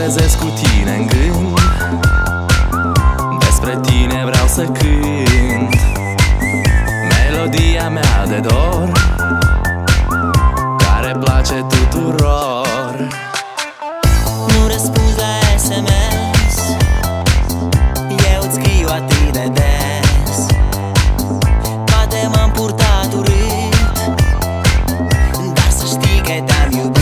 trezesc cu tine în gând, despre tine vreau să cânt melodia mea de dor, care place tuturor. Nu răspunzi la SMS, eu îți scriu atât de des. Poate m-am purtat urât, dar să știi că te-am iubit.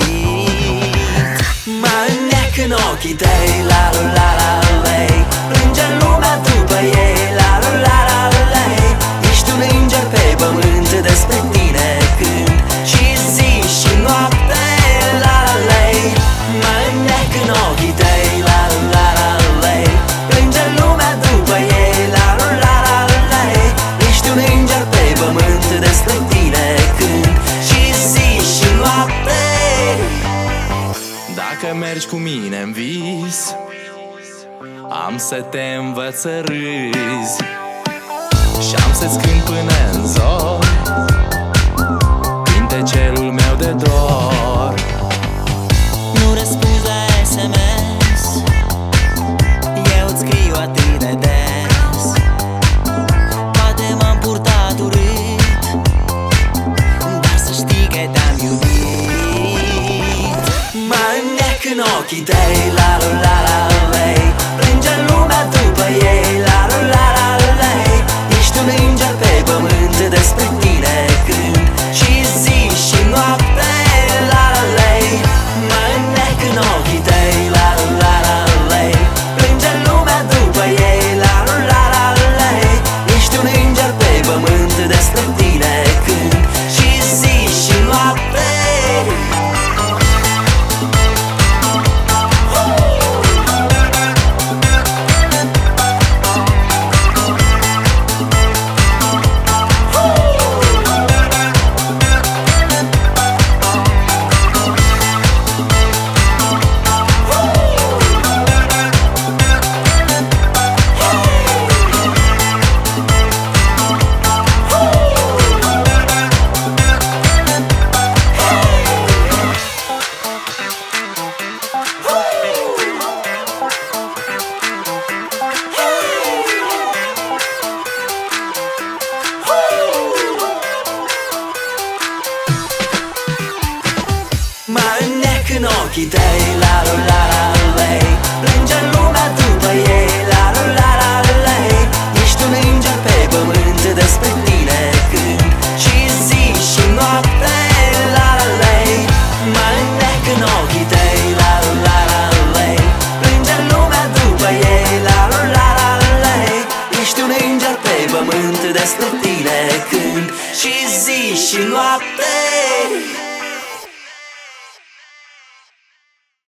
Mă înneac în ochii tăi, la la la la lei, plânge lumea după ei, la la la la lei. Ești un înger pe pământ, despre tine cânt și zi și noapte, la la lei. Mă înneac în ochii tăi, la la la lei, plânge lumea după ei, la la la la lei. Ești un înger pe pământ, despre tine cânt și zi și noapte. Dacă mergi cu mine în vis, am să te învăț să râzi și am să-ți cânt până în zor cântecelul meu de dor. Nu răspunzi la SMS, eu îți scriu atât de des. Poate m-am purtat urât, dar să știi că te-am iubit. Mă înneac în ochii tăi, la la la la lei, plânge lumea după ei, la la la la lei. Ești un înger pe pământ, despre tine cânt și zi și noapte, la la lei. Mă înneac în ochii tăi, la la la lei, plânge lumea după ei, la la la la lei. Ești un înger pe pământ, despre tine cânt și zi și noapte. Mă înneac în ochii tăi, la la la la lei, plânge lumea după ei, la la la la lei. Ești un înger pe pământ, despre